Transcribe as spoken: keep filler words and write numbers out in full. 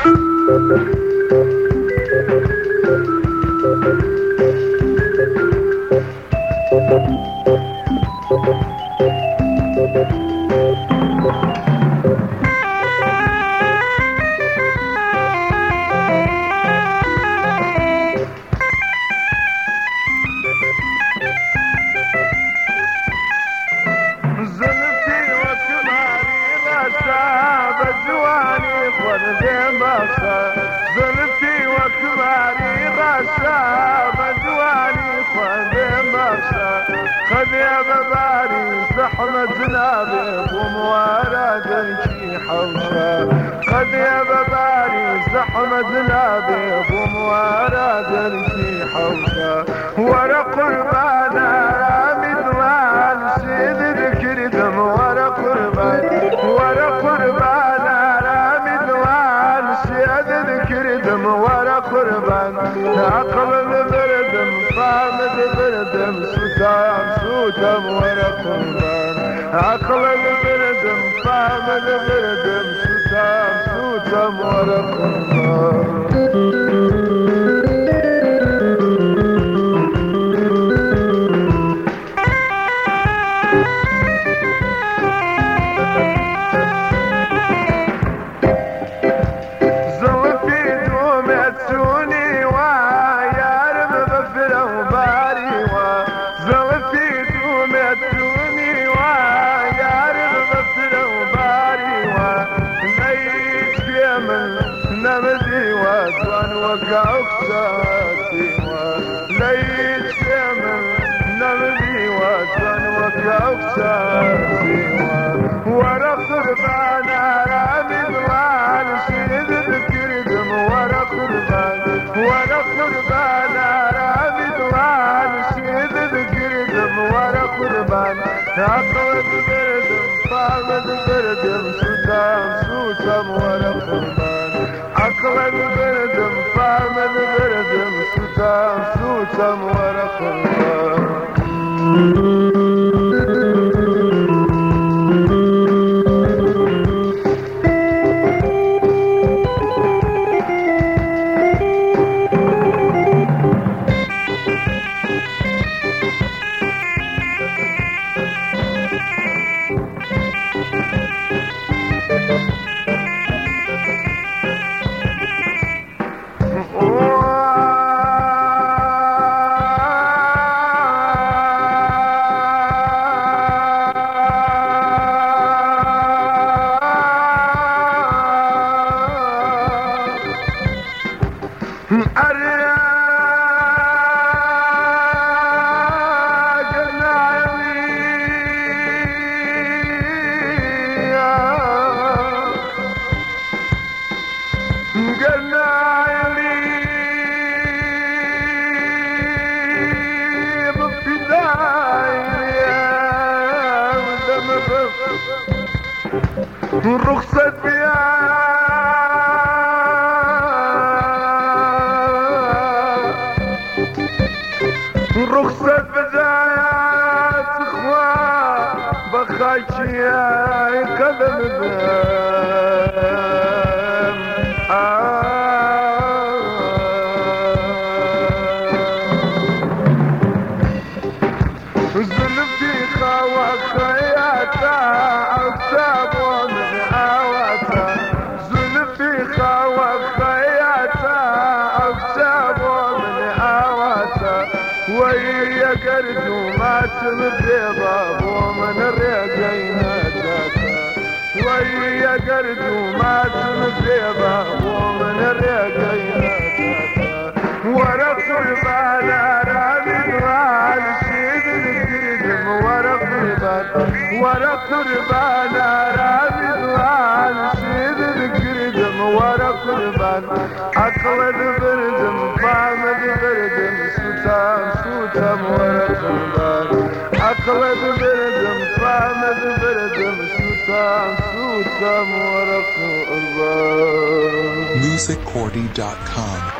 زلفي وكباري غشا بدواني خذ مخشى خذ يا بباري زحمة جنابك وموارد شي حوشة خذ يا بباري زحمة جنابك وموارد شي حوشة ورا قربانا رامي ضلال سيد ذكر دم ورا قربان ورا قربانا كردم ورا قربان عقل بردم فامد بردم سوتام سوتام ورا قربان عقل بردم فامد بردم سوتام سوتام ورا قربان ليت شمل نمدي وطن وكوكساتي ورا قربانا رامي ضلال سيد ذكردم ورا قربان ورا قربانا رامي ضلال سيد ذكردم ورا قربان عقلت بردم فامد بردم سوتام سوتام ورا قربان عقلت بردم فامد بردم سوتام سوتام ورا قربان رخصة بيا رخصة بدايات اخوة بخايشي يا قدم بام زلفتي خوا خياتا عتاب ويا قرد وما تمبيضة ومن الرقينا جاتا ويا قرد وما تمبيضة ومن الرقينا جاتا ورا قربانا رامي ضلال سيد القدم ورا قربان ورا قربانا رامي ضلال سيد القدم ورا قربان عقلت بردم فامد بردم سوتام سوتام ورا قربان عقلت بردم فامد بردم سوتام سوتام ورا قربان music cordy dot com